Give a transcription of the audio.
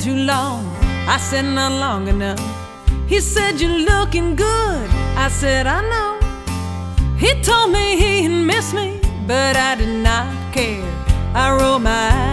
too long. I said, not long enough. He said, you're looking good. I said, I know. He told me he had missed me, but I did not care. I rolled my eyes